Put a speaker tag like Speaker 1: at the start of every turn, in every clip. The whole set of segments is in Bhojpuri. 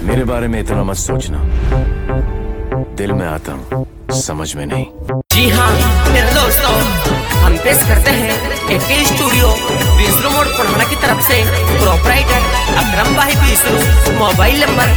Speaker 1: मेरे बारे में इतना मत सोचना, दिल में आता हूँ समझ में नहीं।
Speaker 2: जी हाँ मेरे दोस्तों, हम पेश करते हैं एके स्टूडियो बिसरू मोड़ पुराना की तरफ से प्रोपराइटर अकरम भाई बिसरू। Mobile number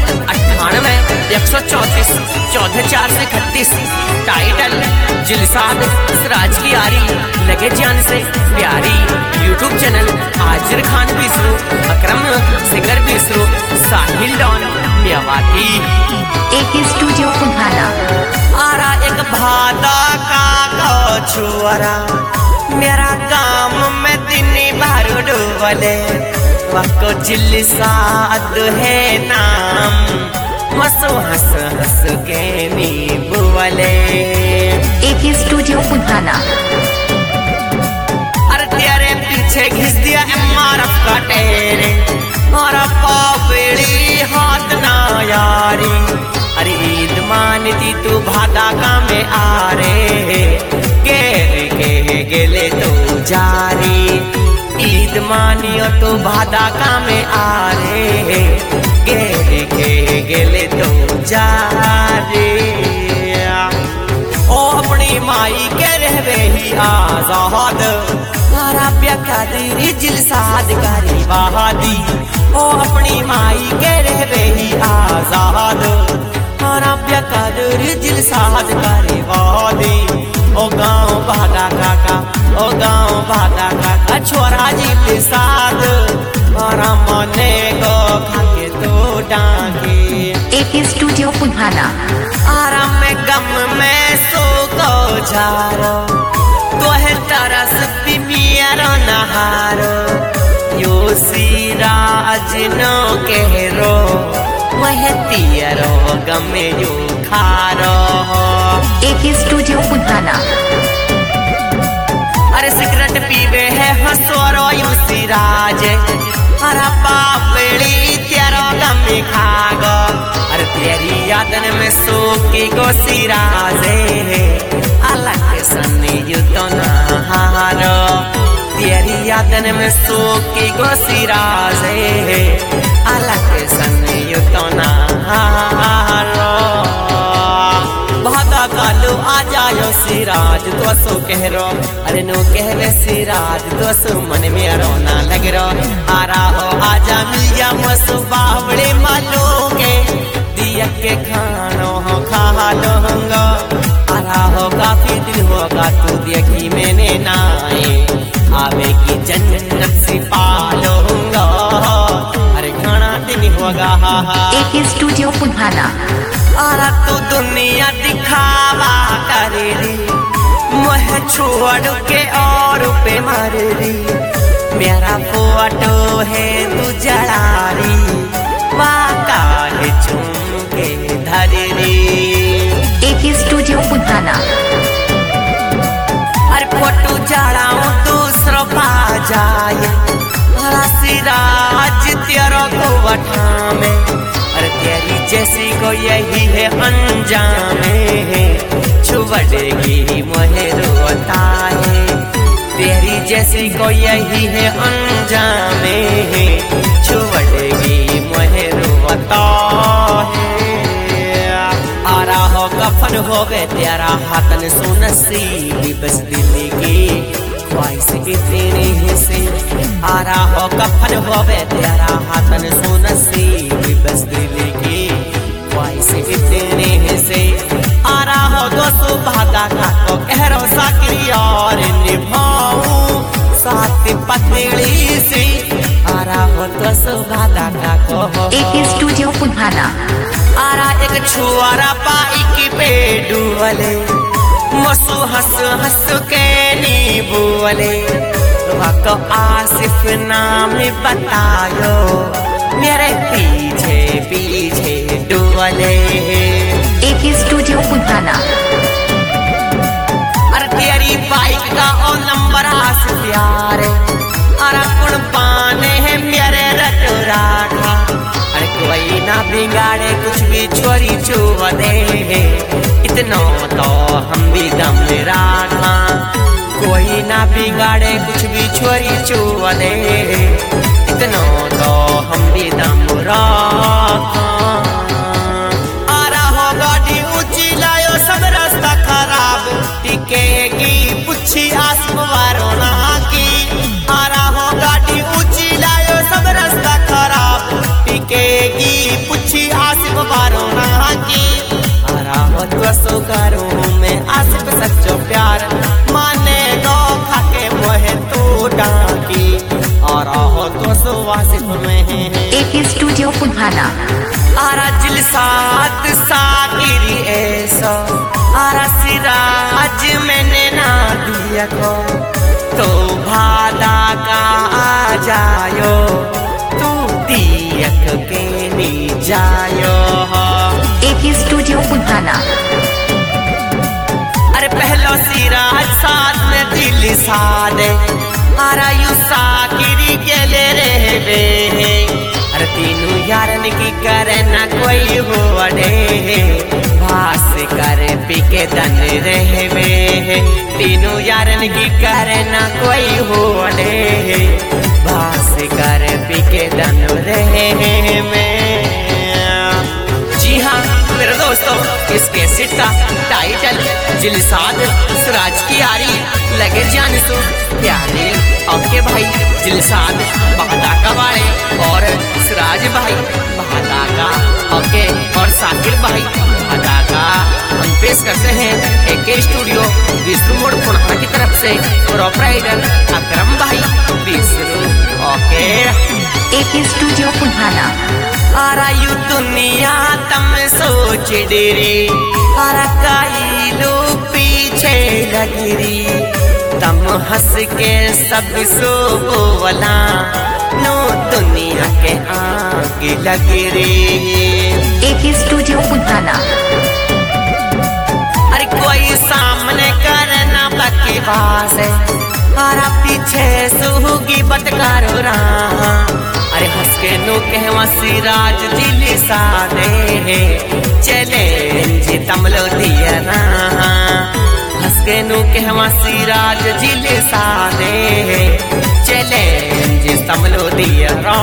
Speaker 2: 98-134-14436। टाइटल जिलसाद सिराज की यारी लगे जान से प्यारी। YouTube channel Aazir Khan Bisru, Akram singer Bisru, Sahil Don Mewati.
Speaker 3: AK studio पुराना।
Speaker 2: आरा एक भादा का छुआरा मेरा काम में दिन भर डूबले, वको जिलसाद है नाम, मसो हंस हंस के नीबुवले।
Speaker 3: एके स्टूडियो पुराना।
Speaker 2: अरे तेरे पीछे घिस दिया MRF का टेरे, और पापड़ी हाथ ना यारी। अरे ईद मानती तू भादा का में आ रे, के गेले तो जारी। ईद मानियो तो भादा का में आ रे, के गेले तो जारी। ओ अपनी माई के रहवे ही आजाद, तारा प्यारी जिलसाद करी वादी। ओ अपनी माई के रहवे ही आजाद, तारा प्यारी जिलसाद करी वादी। ओ गाँव भादा काका, ओ गाँव भादा काका छोरा जिलसाद, तारा मने को खाके तो डांगे।
Speaker 3: एके स्टूडियो पुराना।
Speaker 2: आराम में गम में सो को झारो, तो है तरस पिमियारो नहारो। यो सिराज नो कहरो, वह तियरो गमे यो खारो।
Speaker 3: एके स्टूडियो पुराना।
Speaker 2: अरे सिगरेट पीवे है हंसोरो यो सिराज, हरा पापड़ी तेरो गमे खागो। अरे तेरी यादन में सो की गो सिराजे, अलग सन्नी यू तो नहारो। तेरी यादन में सो की गो सिराजे, अलग सन्नी यू तो नहारो। भादा कालू आ जायो सिराज तो सो कहरो, अरे नो कहवे सिराज तो सो मन में रोना लग रो। आरा हो आजा मिल जा मसु बावड़े मालो के, दिया के खानो हो खा लूंगा। आरा हो काफी दिन होगा तू देखी मैंने नाए, आवे की जन्नत से पालूंगा। अरे खाना दिन होगा
Speaker 3: एके स्टूडियो पुराना।
Speaker 2: आरा तू दुनिया दिखावा करे रे, मोह छोड़ के और पे मार रे। मेरा फोटो है तू जड़ारी, वाका है चूम के धरे रे।
Speaker 3: एके स्टूडियो पुराना।
Speaker 2: अरे फोटो जड़ाऊं दूसरों पा जाए, सिराज तेरो को वठा में। अरे तेरी जैसी को यही है अंजामे, छुबड़ेगी मोहे रोता है। तेरी जैसी को यही है अंजामे, छुबड़ेगी मोहे रोता है। आरा हो कफन होवे तेरा हाथन सो नसीब, बस दिल की ख्वाहिश इतनी से। आरा हो कफन होवे तेरा हाथन सो नसीब, बस दिल की ख्वाहिश इतनी से। आरा हो दोस्तों भादा का तो कहरो साकरी और निभाऊं साथ पतली से। आरा हो दोस्तों भादा का को
Speaker 3: एके स्टूडियो पुराना।
Speaker 2: आरा एक छुआरा पाई की बेडुवले, मसु हंस हंस के नीबुवले। वको आसिफ नाम बतायो, मेरे पीछे पीछे डुवले।
Speaker 3: एके स्टूडियो पुराना।
Speaker 2: अरे तेरी बाइक का ओ नंबर आस प्यारे, अरे कुण पाने है मेरे रटोरा का। अरे कोई ना बिगाड़े कुछ भी चोरी छुआ दे, इतना तो हम भी दम राखा। कोई ना बिगाड़े कुछ भी चोरी छुआ दे, इतना तो हम भी दम राखा। देगी पूछी आसिफ बारो ना की रावत वसो करूं मैं आसिफ सच्चो प्यार माने दो खाके मोहे तू डाकी और रावत वसो आसिफ में
Speaker 3: AK स्टूडियो पुन्हाना
Speaker 2: आरा जिलसात साकिरी ऐसा आरा सिराज मैंने ना दिया को तो भादा का आ जायो तू दियक के नी जायो
Speaker 3: AK स्टूडियो पुन्हाना
Speaker 2: अरे पहलो सिराज साथ में दिल सादे आरा यू साकिरी के ले रहे बे अरे तीनों यारन की करे ना कोई हो अड़े भास करे पीके दन रहे बे तीनों यारन की करे ना कोई हो अड़े भास करे पीके दन रहे में। जी हाँ मेरे दोस्तों इसके सिट्टा टाइटल जिलसाद सिराज की यारी लगे जान सो प्यारे आपके भाई जिलसाद बहादा वाले और सिराज भाई बहादा का ओके और साकिर भाई बहादा का हम पेश करते हैं AK स्टूडियो विष्णु मोड़ पुणे की तरफ से प्रोपराइटर अकरम भाई Vishnu okay
Speaker 3: AK studio Punhana
Speaker 2: आरा यू दुनिया तम सोच डेरे आरा काई लो पीछे लगरी तम हंस के सब सो बोला नो दुनिया के आगे लग रे
Speaker 3: AK स्टूडियो पुन्हाना
Speaker 2: अरे कोई सामने करना बाकी बास है आरा पीछे सुगी बतकारो रहा अरे हंस के नो कहवा सिराज दिल सादे चले जी तमलो दिया ना हंस के नो कहवा सिराज दिल सादे चले जी तमलो दिया रा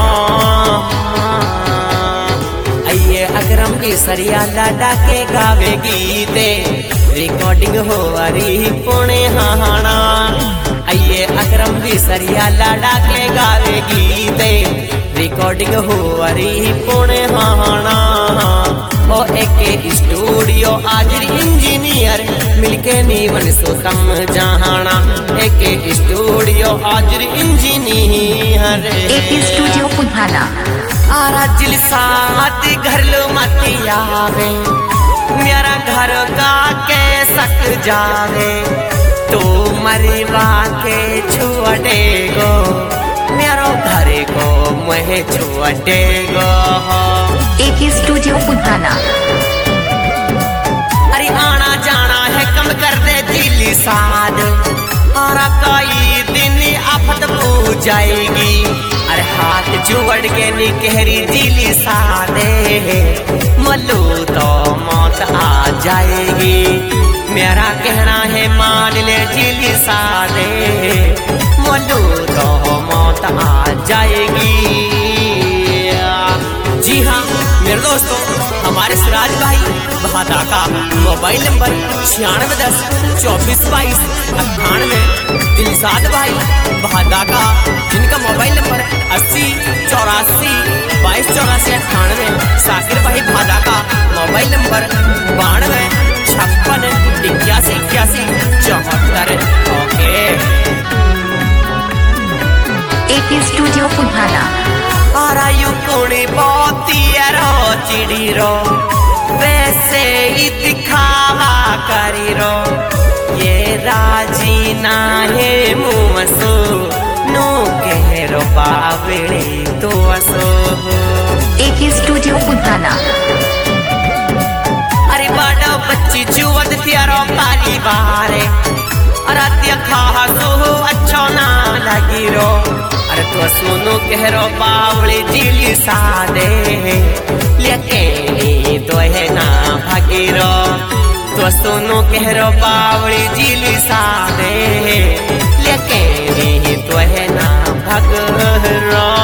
Speaker 2: आइए अकरम की सरिया लाडा के गावे गीते रिकॉर्डिंग हो अरी पुणे हाना आइए अकरम की सरिया लाडा के गावे गीते रिकॉर्डिंग हो अरी पुणे हाना ओ AK स्टूडियो आजरी इंजीनियर मिलके नीवन सो तम जहाना AK स्टूडियो आजरी इंजीनियर
Speaker 3: AK स्टूडियो पुन्हाना
Speaker 2: आरा जिलसाद घर लो मत आवे मेरा घर का के सक जावे तो मरीवा के छुअटे गो मेरो घर को मुहे छुअटे गो
Speaker 3: AK स्टूडियो पुन्हाना
Speaker 2: अरे आना जाना है कम कर दे दिल साद आरा कई दिन आफत हो जाएगी अरे हाथ जुड़ के निकहरी दिल सादे मल्लू तो मौत आ जाएगी मेरा कहना है मान ले दिल सादे मल्लू तो मौत आ जाएगी। जी हाँ मेरे दोस्तों हमारे सिराज भाई बहादा का मोबाइल नंबर 9610 2422 98 दिलसाद भाई बहादा का जिनका मोबाइल नंबर 80 84 22 84 98 साकिर भाई बहादा का mobile number 92 56 81 81 74 okay
Speaker 3: AK studio Punhana
Speaker 2: आरा यू कोणी बोती रो चिड़ी रो वैसे ही दिखावा करी रो ये राजी ना है मुमसो नो कह रो बावड़े तो असो
Speaker 3: AK स्टूडियो पुन्हाना
Speaker 2: अरे बड़ा बच्ची जुवत त्यारो परिवार अरे खा सो अच्छो ना लगी रो अरे तो सुनो कह रो बावली जिली सादे लेके तो है ना भगीरो तो सुनो कह रो बावली जिली सादे लेके तो है ना भगरो